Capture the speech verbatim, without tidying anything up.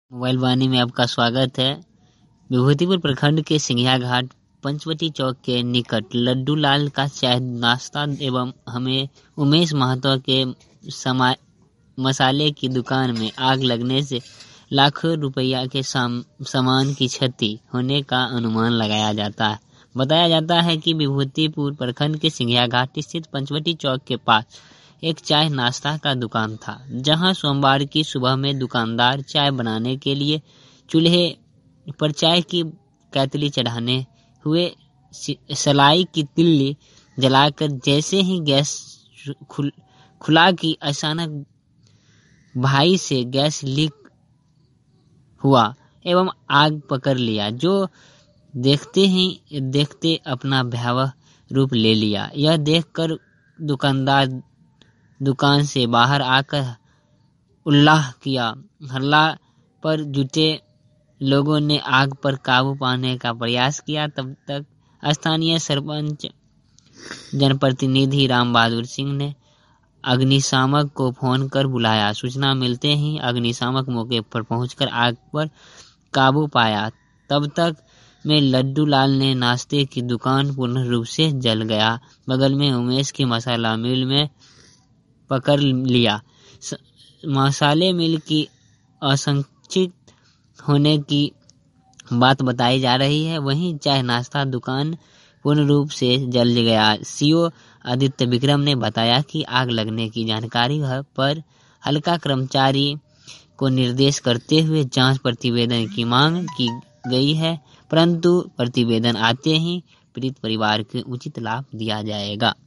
Mobile वाणी में आपका स्वागत है। विभूतिपुर प्रखंड के सिंघिया घाट पंचवटी चौक के निकट लड्डू लाल का चाय नाश्ता एवं हमें उमेश महतो के समा मसाले की दुकान में आग लगने से लाखों रुपया के साम, सामान की क्षति होने का अनुमान लगाया जाता है। बताया जाता है कि विभूतिपुर प्रखंड के सिंघिया घाट स्थित पंचवटी चौक के पास एक चाय नाश्ता का दुकान था, जहां सोमवार की सुबह में दुकानदार चाय बनाने के लिए चूल्हे पर चाय की कैतली चढ़ाने हुए सलाई की तिल्ली जलाकर जैसे ही गैस खुल, खुला कि अचानक भाई से गैस लीक हुआ एवं आग पकड़ लिया, जो देखते ही देखते अपना भयावह रूप ले लिया। यह देखकर दुकानदार दुकान से बाहर आकर उल्लाह किया। हल्ला पर जुटे लोगों ने आग पर काबू पाने का प्रयास किया। तब तक स्थानीय सरपंच जनप्रतिनिधि राम बहादुर सिंह ने अग्निशामक को फोन कर बुलाया। सूचना मिलते ही अग्निशामक मौके पर पहुंचकर आग पर काबू पाया। तब तक में लड्डू लाल ने नाश्ते की दुकान पूर्ण रूप से जल गया। बगल में उमेश की मसाला मिल में पकड़ लिया। मसाले मिल की असंचित होने की बात बताई जा रही है। वहीं चाय नाश्ता दुकान पूर्ण रूप से जल गया। सीओ आदित्य विक्रम ने बताया कि आग लगने की जानकारी पर हल्का कर्मचारी को निर्देश करते हुए जांच प्रतिवेदन की मांग की गई है, परंतु प्रतिवेदन आते ही पीड़ित परिवार को उचित लाभ दिया जाएगा।